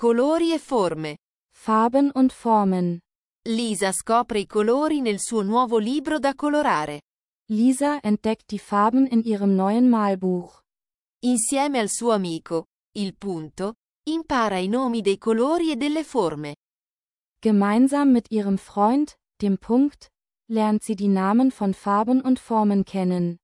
Colori e forme. Farben und Formen. Lisa scopre i colori nel suo nuovo libro da colorare. Lisa entdeckt die Farben in ihrem neuen Malbuch. Insieme al suo amico, il punto, impara i nomi dei colori e delle forme. Gemeinsam mit ihrem Freund, dem Punkt, lernt sie die Namen von Farben und Formen kennen.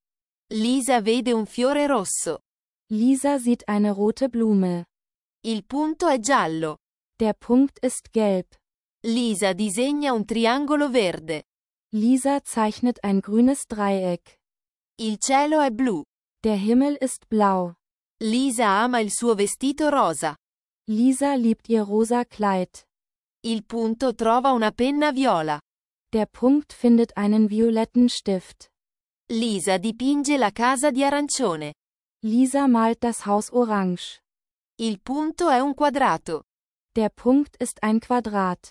Lisa vede un fiore rosso. Lisa sieht eine rote Blume. Il punto è giallo. Der Punkt ist gelb. Lisa disegna un triangolo verde. Lisa zeichnet ein grünes Dreieck. Il cielo è blu. Der Himmel ist blau. Lisa ama il suo vestito rosa. Lisa liebt ihr rosa Kleid. Il punto trova una penna viola. Der Punkt findet einen violetten Stift. Lisa dipinge la casa di arancione. Lisa malt das Haus orange. Il punto è un quadrato. Der Punkt ist ein Quadrat.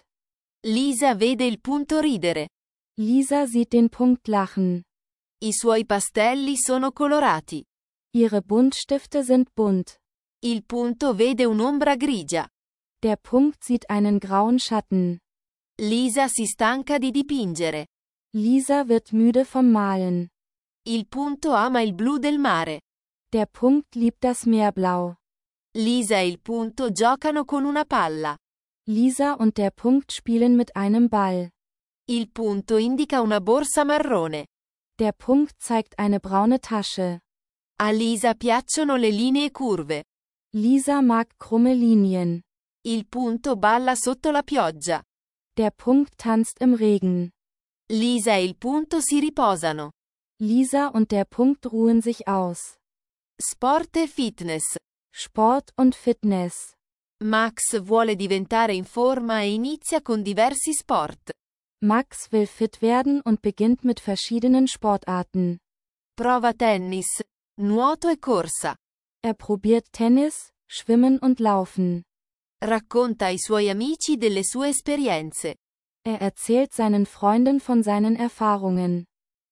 Lisa vede il punto ridere. Lisa sieht den Punkt lachen. I suoi pastelli sono colorati. Ihre Buntstifte sind bunt. Il punto vede un'ombra grigia. Der Punkt sieht einen grauen Schatten. Lisa si stanca di dipingere. Lisa wird müde vom Malen. Il punto ama il blu del mare. Der Punkt liebt das Meerblau. Lisa e il punto giocano con una palla. Lisa und der Punkt spielen mit einem Ball. Il punto indica una borsa marrone. Der Punkt zeigt eine braune Tasche. A Lisa piacciono le linee curve. Lisa mag krumme Linien. Il punto balla sotto la pioggia. Der Punkt tanzt im Regen. Lisa e il punto si riposano. Lisa und der Punkt ruhen sich aus. Sport e fitness. Sport und Fitness. Max vuole diventare in forma e inizia con diversi sport. Max will fit werden und beginnt mit verschiedenen Sportarten. Prova tennis, nuoto e corsa. Er probiert Tennis, Schwimmen und Laufen. Racconta ai suoi amici delle sue esperienze. Er erzählt seinen Freunden von seinen Erfahrungen.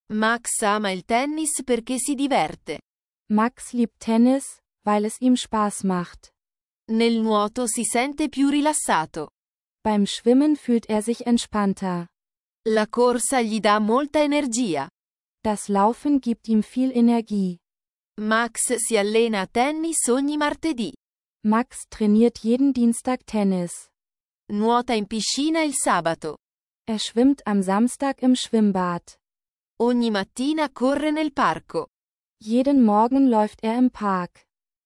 Max ama il tennis perché si diverte. Max liebt Tennis, weil es ihm Spaß macht. Nel nuoto si sente più rilassato. Beim Schwimmen fühlt er sich entspannter. La corsa gli dà molta energia. Das Laufen gibt ihm viel Energie. Max si allena a tennis ogni martedì. Max trainiert jeden Dienstag Tennis. Nuota in piscina il sabato. Er schwimmt am Samstag im Schwimmbad. Ogni mattina corre nel parco. Jeden Morgen läuft er im Park.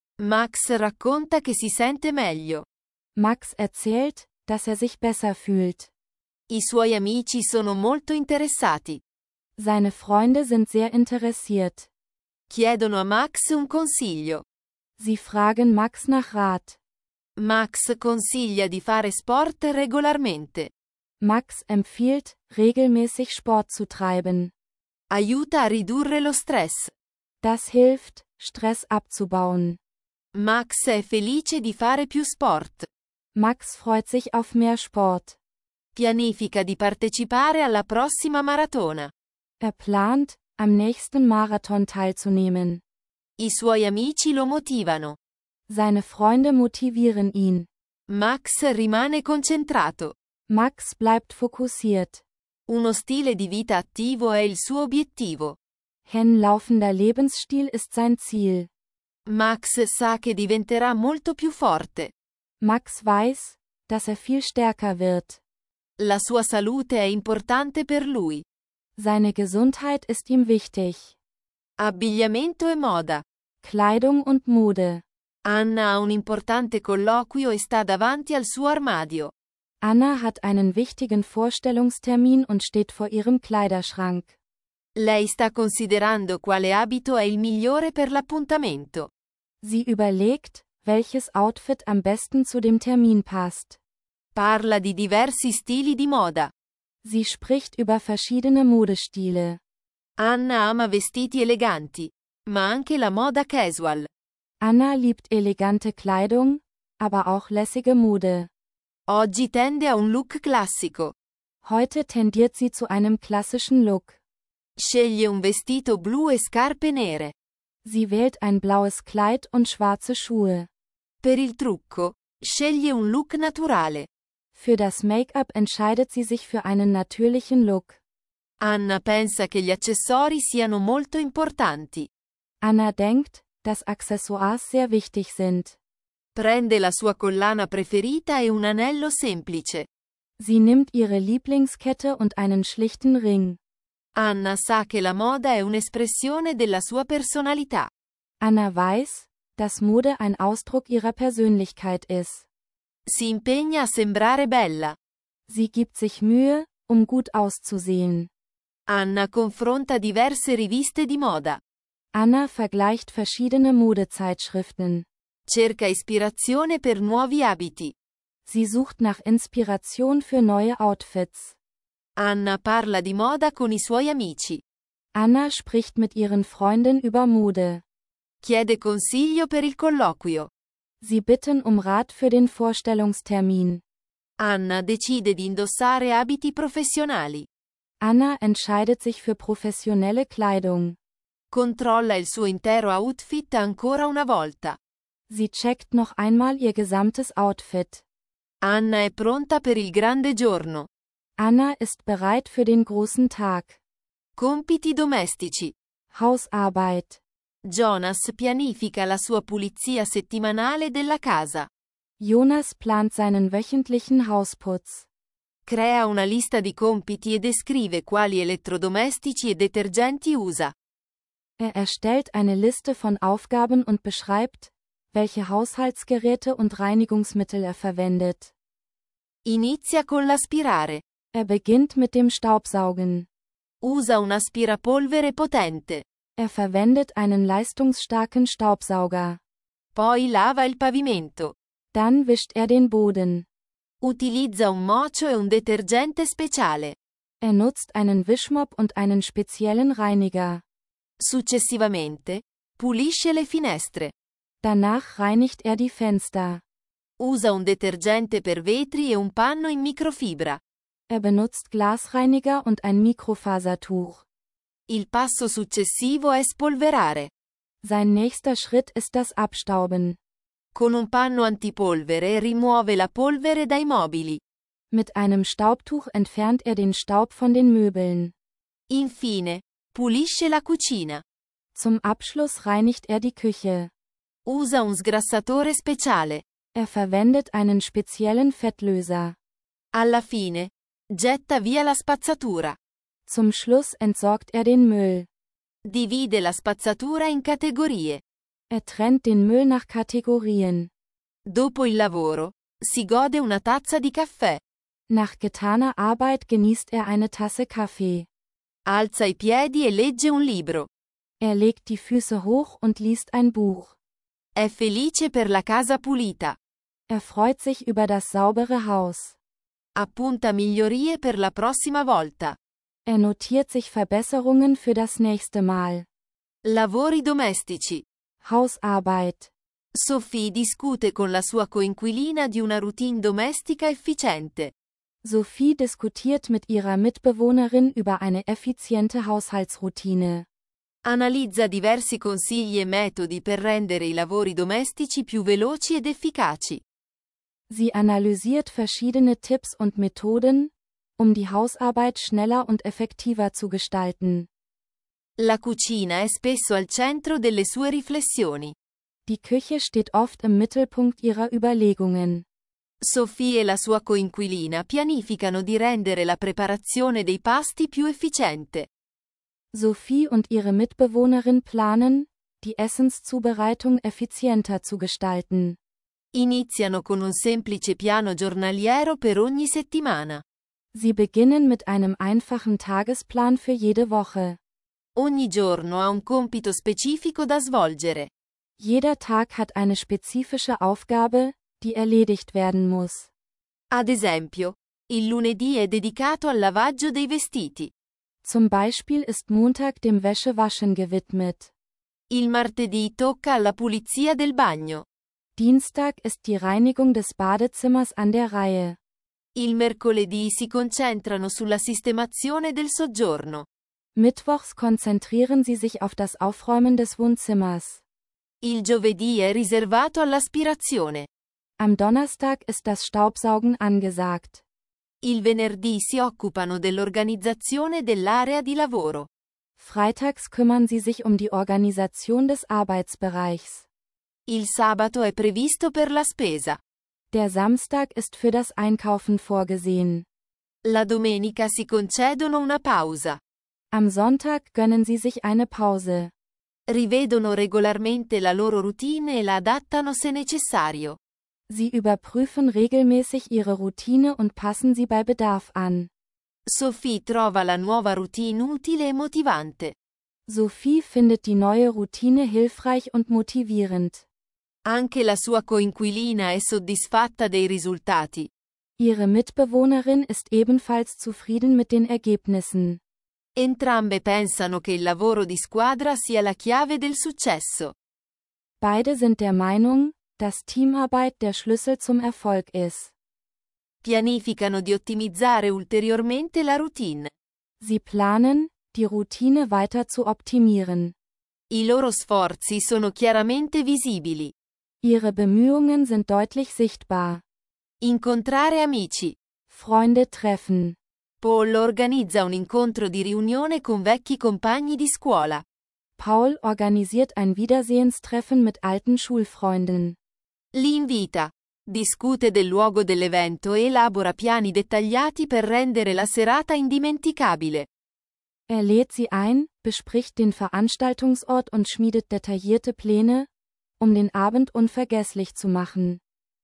Max racconta che si sente meglio. Max erzählt, dass er sich besser fühlt. I suoi amici sono molto interessati. Seine Freunde sind sehr interessiert. Chiedono a Max un consiglio. Sie fragen Max nach Rat. Max consiglia di fare sport regolarmente. Max empfiehlt, regelmäßig Sport zu treiben. Aiuta a ridurre lo stress. Das hilft, Stress abzubauen. Max è felice di fare più sport. Max freut sich auf mehr Sport. Pianifica di partecipare alla prossima maratona. Er plant, am nächsten Marathon teilzunehmen. I suoi amici lo motivano. Seine Freunde motivieren ihn. Max rimane concentrato. Max bleibt fokussiert. Uno stile di vita attivo è il suo obiettivo. Ein laufender Lebensstil ist sein Ziel. Max sa che diventerà molto più forte. Max weiß, dass er viel stärker wird. La sua salute è importante per lui. Seine Gesundheit ist ihm wichtig. Abbigliamento e moda. Kleidung und Mode. Anna ha un importante colloquio e sta davanti al suo armadio. Anna hat einen wichtigen Vorstellungstermin und steht vor ihrem Kleiderschrank. Lei sta considerando quale abito è il migliore per l'appuntamento. Sie überlegt, welches Outfit am besten zu dem Termin passt. Parla di diversi stili di moda. Sie spricht über verschiedene Modestile. Anna ama vestiti eleganti, ma anche la moda casual. Anna liebt elegante Kleidung, aber auch lässige Mode. Oggi tende a un look classico. Heute tendiert sie zu einem klassischen Look. Sceglie un vestito blu e scarpe nere. Sie wählt ein blaues Kleid und schwarze Schuhe. Per il trucco, Sceglie un look naturale. Für das Make-up entscheidet sie sich für einen natürlichen Look. Anna pensa che gli accessori siano molto importanti. Anna denkt, dass Accessoires sehr wichtig sind. Prende la sua collana preferita e un anello semplice. Sie nimmt ihre Lieblingskette und einen schlichten Ring. Anna sa che la moda è un'espressione della sua personalità. Anna weiß, dass Mode ein Ausdruck ihrer Persönlichkeit ist. Si impegna a sembrare bella. Sie gibt sich Mühe, um gut auszusehen. Anna confronta diverse riviste di moda. Anna vergleicht verschiedene Modezeitschriften. Cerca ispirazione per nuovi abiti. Sie sucht nach Inspiration für neue Outfits. Anna parla di moda con i suoi amici. Anna spricht mit ihren Freunden über Mode. Chiede consiglio per il colloquio. Sie bitten um Rat für den Vorstellungstermin. Anna decide di indossare abiti professionali. Anna entscheidet sich für professionelle Kleidung. Controlla il suo intero outfit ancora una volta. Sie checkt noch einmal ihr gesamtes Outfit. Anna è pronta per il grande giorno. Anna ist bereit für den großen Tag. Compiti domestici. Hausarbeit. Jonas pianifica la sua pulizia settimanale della casa. Jonas plant seinen wöchentlichen Hausputz. Crea una lista di compiti e descrive quali elettrodomestici e detergenti usa. Erstellt eine Liste von Aufgaben und beschreibt, welche Haushaltsgeräte und Reinigungsmittel verwendet. Inizia con l'aspirare. Beginnt mit dem Staubsaugen. Usa un aspirapolvere potente. Verwendet einen leistungsstarken Staubsauger. Poi lava il pavimento. Dann wischt den Boden. Utilizza un mocio e un detergente speciale. Nutzt einen Wischmopp und einen speziellen Reiniger. Successivamente, pulisce le finestre. Danach reinigt die Fenster. Usa un detergente per vetri e un panno in microfibra. Benutzt Glasreiniger und ein Mikrofasertuch. Il passo successivo è spolverare. Sein nächster Schritt ist das Abstauben. Con un panno antipolvere rimuove la polvere dai mobili. Mit einem Staubtuch entfernt den Staub von den Möbeln. Infine, pulisce la cucina. Zum Abschluss reinigt die Küche. Usa un sgrassatore speciale. Verwendet einen speziellen Fettlöser. Alla fine, getta via la spazzatura. Zum Schluss entsorgt den Müll. Divide la spazzatura in categorie. Trennt den Müll nach Kategorien. Dopo il lavoro, si gode una tazza di caffè. Nach getaner Arbeit genießt eine Tasse Kaffee. Alza i piedi e legge un libro. Legt die Füße hoch und liest ein Buch. È felice per la casa pulita. Freut sich über das saubere Haus. Appunta migliorie per la prossima volta. Notiert sich Verbesserungen für das nächste Mal. Lavori domestici. Hausarbeit. Sophie discute con la sua coinquilina di una routine domestica efficiente. Sophie diskutiert mit ihrer Mitbewohnerin über eine effiziente Haushaltsroutine. Analizza diversi consigli e metodi per rendere i lavori domestici più veloci ed efficaci. Sie analysiert verschiedene Tipps und Methoden, um die Hausarbeit schneller und effektiver zu gestalten. La cucina è spesso al centro delle sue riflessioni. Die Küche steht oft im Mittelpunkt ihrer Überlegungen. Sophie e la sua coinquilina pianificano di rendere la preparazione dei pasti più efficiente. Sophie und ihre Mitbewohnerin planen, die Essenszubereitung effizienter zu gestalten. Iniziano con un semplice piano giornaliero per ogni settimana. Sie beginnen mit einem einfachen Tagesplan für jede Woche. Ogni giorno ha un compito specifico da svolgere. Jeder Tag hat eine spezifische Aufgabe, die erledigt werden muss. Ad esempio, il lunedì è dedicato al lavaggio dei vestiti. Zum Beispiel ist Montag dem Wäschewaschen gewidmet. Il martedì tocca alla pulizia del bagno. Dienstag ist die Reinigung des Badezimmers an der Reihe. Il mercoledì si concentrano sulla sistemazione del soggiorno. Mittwochs konzentrieren sie sich auf das Aufräumen des Wohnzimmers. Il giovedì è riservato all'aspirazione. Am Donnerstag ist das Staubsaugen angesagt. Il venerdì si occupano dell'organizzazione dell'area di lavoro. Freitags kümmern sie sich um die Organisation des Arbeitsbereichs. Il sabato è previsto per la spesa. Der Samstag ist für das Einkaufen vorgesehen. La domenica si concedono una pausa. Am Sonntag gönnen sie sich eine Pause. Rivedono regolarmente la loro routine e la adattano se necessario. Sie überprüfen regelmäßig ihre Routine und passen sie bei Bedarf an. Sophie trova la nuova routine utile e motivante. Sophie findet die neue Routine hilfreich und motivierend. Anche la sua coinquilina è soddisfatta dei risultati. Ihre Mitbewohnerin ist ebenfalls zufrieden mit den Ergebnissen. Entrambe pensano che il lavoro di squadra sia la chiave del successo. Beide sind der Meinung, dass Teamarbeit der Schlüssel zum Erfolg ist. Pianificano di ottimizzare ulteriormente la routine. Sie planen, die Routine weiter zu optimieren. I loro sforzi sono chiaramente visibili. Ihre Bemühungen sind deutlich sichtbar. Incontrare amici. Freunde treffen. Paul organizza un incontro di riunione con vecchi compagni di scuola. Paul organisiert ein Wiedersehenstreffen mit alten Schulfreunden. Li invita. Discute del luogo dell'evento e elabora piani dettagliati per rendere la serata indimenticabile. Er lädt sie ein, bespricht den Veranstaltungsort und schmiedet detaillierte Pläne, um den Abend unvergesslich zu machen.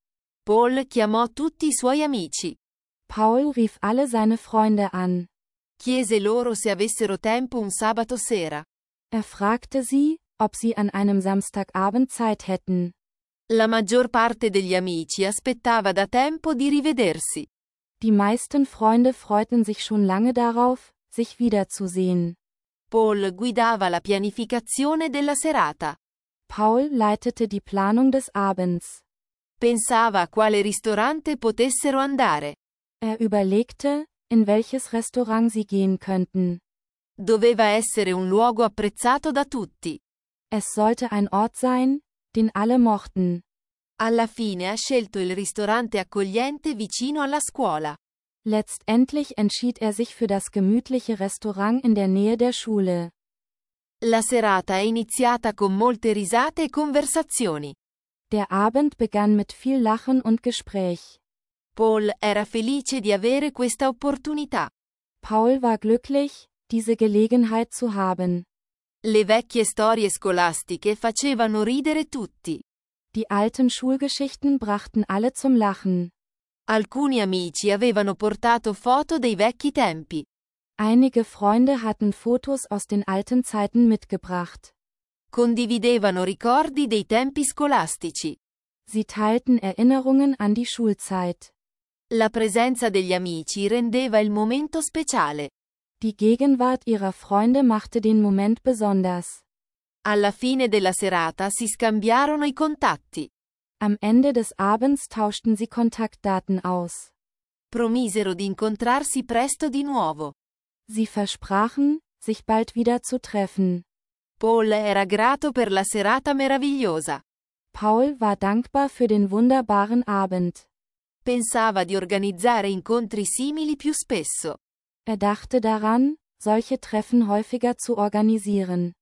Paul chiamò tutti i suoi amici. Paul rief alle seine Freunde an. Chiese loro se avessero tempo un sabato sera. Er fragte sie, ob sie an einem Samstagabend Zeit hätten. La maggior parte degli amici aspettava da tempo di rivedersi. Die meisten Freunde freuten sich schon lange darauf, sich wiederzusehen. Paul guidava la pianificazione della serata. Paul leitete die Planung des Abends. Pensava a quale ristorante potessero andare. Er überlegte, in welches Restaurant sie gehen könnten. Doveva essere un luogo apprezzato da tutti. Es sollte ein Ort sein, den alle mochten. Alla fine ha scelto il ristorante accogliente vicino alla scuola. Letztendlich entschied er sich für das gemütliche Restaurant in der Nähe der Schule. La serata è iniziata con molte risate e conversazioni. Der Abend begann mit viel Lachen und Gespräch. Paul era felice di avere questa opportunità. Paul war glücklich, diese Gelegenheit zu haben. Le vecchie storie scolastiche facevano ridere tutti. Die alten Schulgeschichten brachten alle zum Lachen. Alcuni amici avevano portato foto dei vecchi tempi. Einige Freunde hatten Fotos aus den alten Zeiten mitgebracht. Condividevano ricordi dei tempi scolastici. Sie teilten Erinnerungen an die Schulzeit. La presenza degli amici rendeva il momento speciale. Die Gegenwart ihrer Freunde machte den Moment besonders. Alla fine della serata si scambiarono i contatti. Am Ende des Abends tauschten sie Kontaktdaten aus. Promisero di incontrarsi presto di nuovo. Sie versprachen, sich bald wieder zu treffen. Paul era grato per la serata meravigliosa. Paul war dankbar für den wunderbaren Abend. Pensava di organizzare incontri simili più spesso. Er dachte daran, solche Treffen häufiger zu organisieren.